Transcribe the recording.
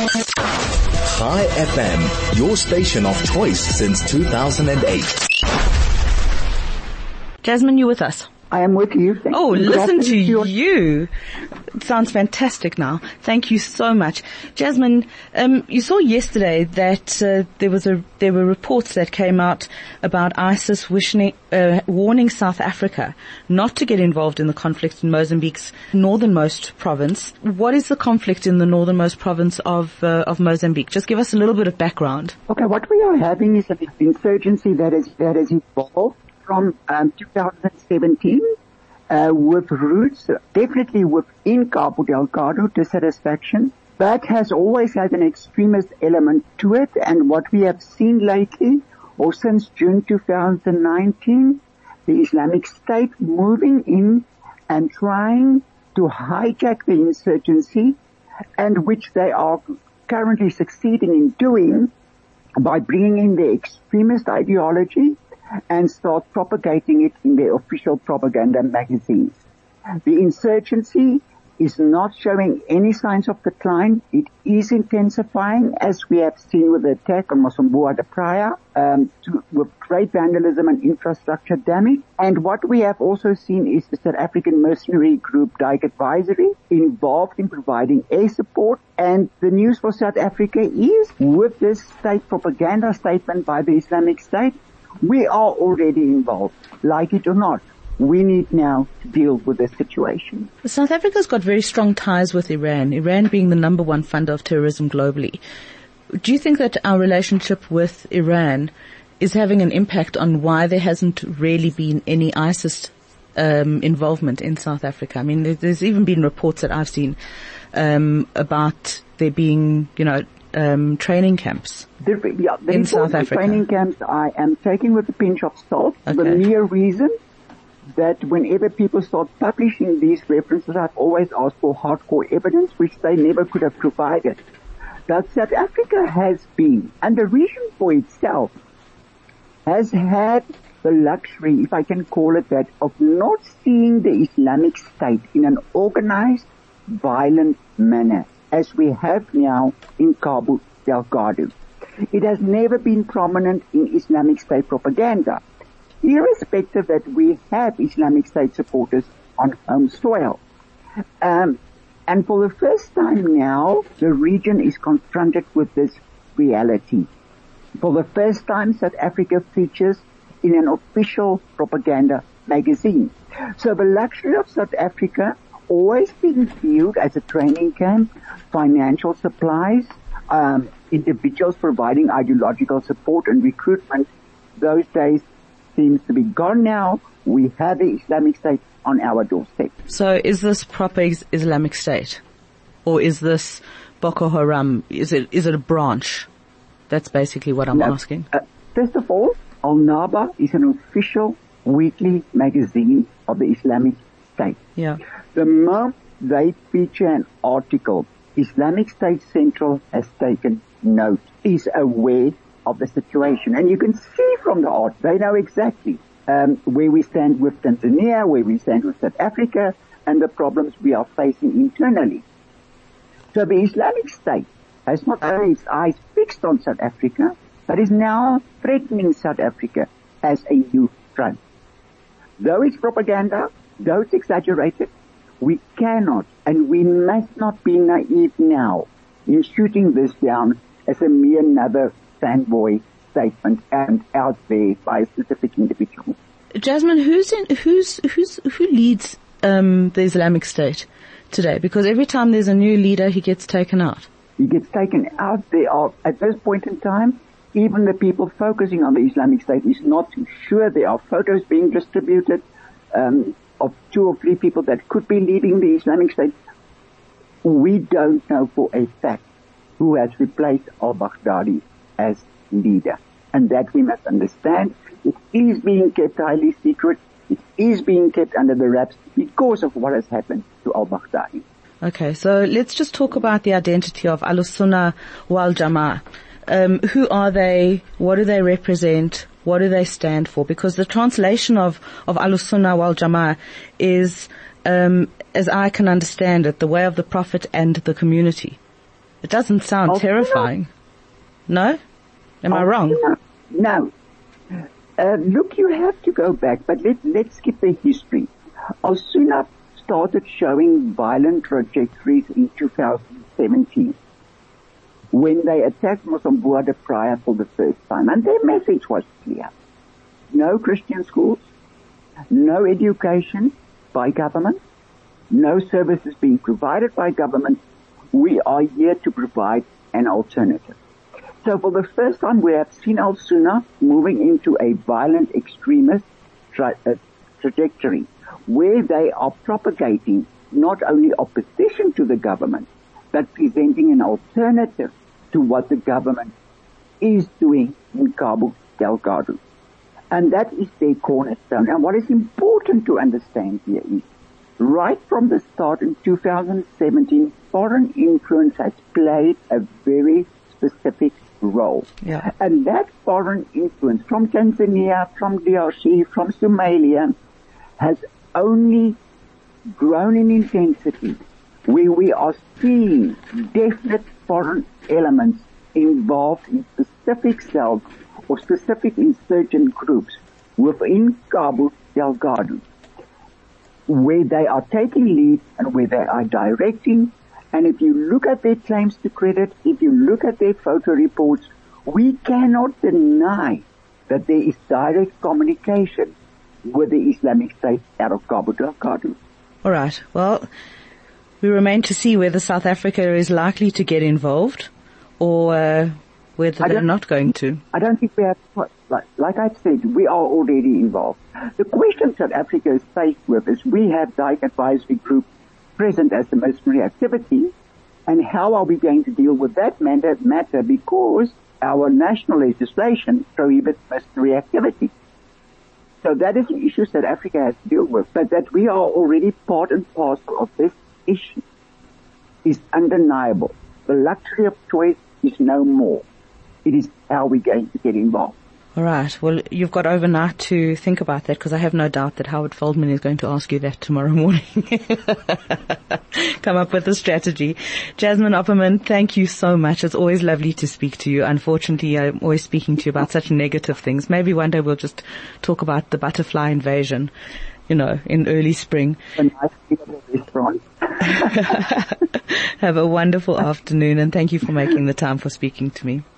High FM, your station of choice since 2008. Jasmine, you with us? I am with you. Thank you. Listen to you. It sounds fantastic now. Thank you so much. Jasmine, you saw yesterday that there were reports that came out about ISIS warning South Africa not to get involved in the conflict in Mozambique's northernmost province. What is the conflict in the northernmost province of Mozambique? Just give us a little bit of background. Okay, what we are having is an insurgency that has evolved from 2017 with roots definitely within Cabo Delgado dissatisfaction, but has always had an extremist element to it. And what we have seen lately, or since June 2019, the Islamic State moving in and trying to hijack the insurgency, and which they are currently succeeding in doing by bringing in the extremist ideology and start propagating it in their official propaganda magazines. The insurgency is not showing any signs of decline. It is intensifying, as we have seen with the attack on Mocimboa da Praia, with great vandalism and infrastructure damage. And what we have also seen is the South African mercenary group Dyke Advisory involved in providing air support. And the news for South Africa is, with this state propaganda statement by the Islamic State, we are already involved, like it or not. We need now to deal with this situation. South Africa's got very strong ties with Iran being the number one funder of terrorism globally. Do you think that our relationship with Iran is having an impact on why there hasn't really been any ISIS involvement in South Africa? I mean, there's even been reports that I've seen about there being, training camps in South Africa. Training camps I am taking with a pinch of salt. Okay. The mere reason that whenever people start publishing these references, I've always asked for hardcore evidence, which they never could have provided. That South Africa has been, and the region for itself, has had the luxury, if I can call it that, of not seeing the Islamic State in an organized, violent manner, as we have now in Cabo Delgado. It has never been prominent in Islamic State propaganda, irrespective that we have Islamic State supporters on home soil. And for the first time now, the region is confronted with this reality. For the first time, South Africa features in an official propaganda magazine. So the luxury of South Africa, always been viewed as a training camp, financial supplies, individuals providing ideological support and recruitment, those days seems to be gone now. We have the Islamic State on our doorstep. So is this proper Islamic State? Or is this Boko Haram? Is it a branch? That's basically what I'm asking. First of all, Al-Naba is an official weekly magazine of the Islamic State. Yeah. The moment they feature an article, Islamic State Central has taken note, is aware of the situation. And you can see from the art, they know exactly where we stand with Tanzania, where we stand with South Africa, and the problems we are facing internally. So the Islamic State has not only its eyes fixed on South Africa, but is now threatening South Africa as a new front. Though it's propaganda, though it's exaggerated, we cannot and we must not be naive now in shooting this down as a mere another fanboy statement and out there by a specific individual. Jasmine, who leads the Islamic State today? Because every time there's a new leader, he gets taken out. He gets taken out. There are, at this point in time, even the people focusing on the Islamic State is not too sure. There are photos being distributed of 2 or 3 people that could be leading the Islamic State. We don't know for a fact who has replaced al-Baghdadi as leader. And that we must understand. It is being kept highly secret. It is being kept under the wraps because of what has happened to al-Baghdadi. Okay, so let's just talk about the identity of Al-Sunnah wal Jama'ah. Who are they? What do they represent? What do they stand for? Because the translation of Al-Sunnah wal Jama'ah is, as I can understand it, the way of the Prophet and the community. It doesn't sound terrifying. No? Am I wrong? No. Look, you have to go back, but let's skip the history. Al-Sunnah started showing violent trajectories in 2017 when they attacked Mosambua de Praia for the first time. And their message was clear. No Christian schools, no education by government, no services being provided by government. We are here to provide an alternative. So for the first time, we have seen Al-Sunnah moving into a violent extremist trajectory where they are propagating not only opposition to the government, but presenting an alternative to what the government is doing in Cabo Delgado. And that is their cornerstone. And what is important to understand here is, right from the start in 2017, foreign influence has played a very specific role. Yeah. And that foreign influence from Tanzania, from DRC, from Somalia has only grown in intensity, where we are seeing definite foreign elements involved in specific cells or specific insurgent groups within Cabo Delgado, where they are taking lead and where they are directing. And if you look at their claims to credit, if you look at their photo reports, we cannot deny that there is direct communication with the Islamic State out of Cabo Delgado. All right. Well, we remain to see whether South Africa is likely to get involved or whether they're not going to. I don't think we have, like I've said, we are already involved. The question South Africa is faced with is we have Dyke Advisory Group present as the mercenary activity, and how are we going to deal with that matter because our national legislation prohibits mercenary activity. So that is an issue South Africa has to deal with, but that we are already part and parcel of this issue is undeniable. The luxury of choice is no more. It is how we're going to get involved. All right. Well, you've got overnight to think about that, because I have no doubt that Howard Feldman is going to ask you that tomorrow morning. Come up with a strategy. Jasmine Opperman, thank you so much. It's always lovely to speak to you. Unfortunately, I'm always speaking to you about such negative things. Maybe one day we'll just talk about the butterfly invasion, in early spring. A nice restaurant. Have a wonderful afternoon, and thank you for making the time for speaking to me.